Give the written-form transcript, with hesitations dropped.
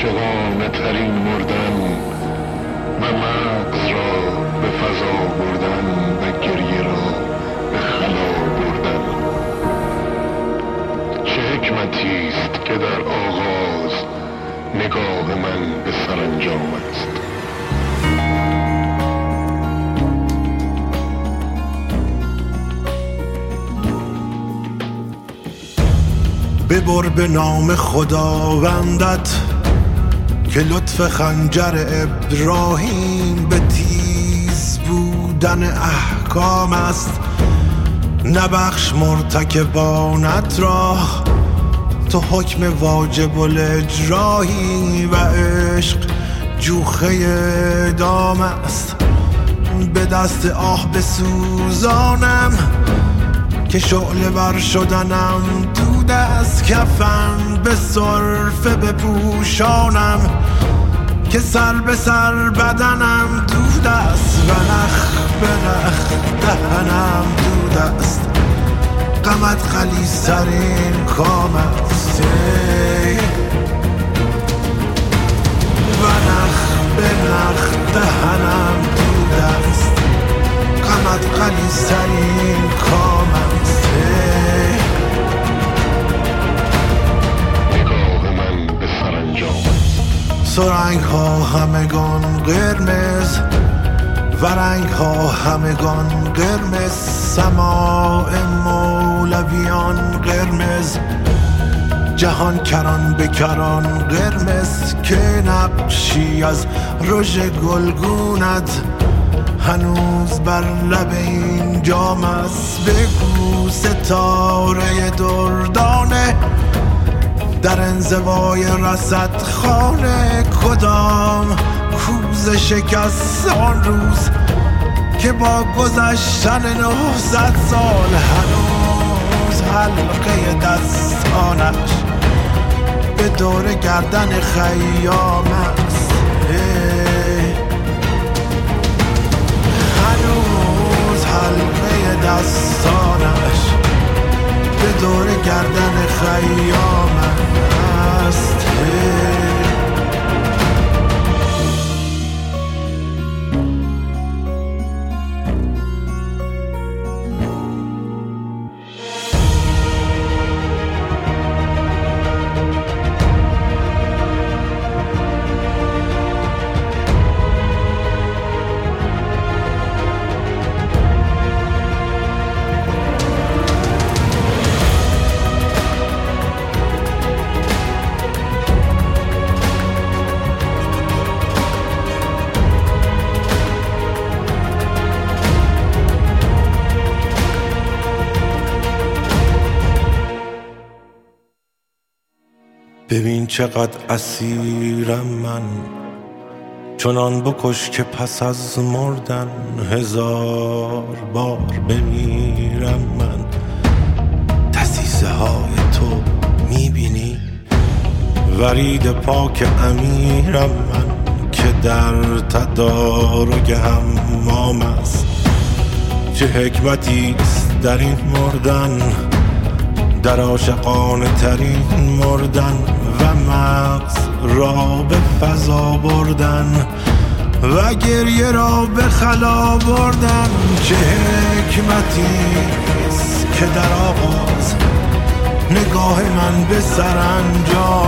عاشقانه ترین مردن و مغز را به فضا بردن و گریه را به خلا بردن. چه حکمتی است که در آغاز نگاه من به سرانجام است. ببر به نام خداوندت که لطف خنجر ابراهیم به تیز بودن احکام است. نبخش مرتکبانت را، تو حکم واجب الاجرایی و عشق جوخه دام است. به دست آه بسوزانم که شعله بر شدنم دود از کفن، به صرفه بپوشانم که سر به سر بدنم دود است و نخ به نخ دهنم دود است. غمت غلیظ‌ترین کام است و نخ به نخ دهنم دود است. غمت غلیظ‌ترین کام است. نگاه من به سرانجام است. سرنگ ها همگان قرمز و رنگ ها همگان قرمز. سماع مولویان قرمز، جهان کران به کران قرمز. که نقشی از رژ گلگونت هنوز بر لب این جام است. بگو ستاره دردانه در انزوای رصد خانه کدام کوزه شکست آن روز که با گذشتن 900 سال هنوز حلقه دستانش به دور گردن خیام است. هنوز حلقه دستانش به دور گردن خیام است. ببین چقدر اسیرم من، چنان بکش که پس از مردن 1000 بار بمیرم من. دسیسه های تو میبینی؟ ورید پاک امیرم من که در تدارک حمام است. چه حکمتی است در این مردن، در عاشقانه ترین مردن و مغز را به فضا بردن و گریه را به خلا بردن. چه حکمتی است که در آغاز نگاه من به سرانجام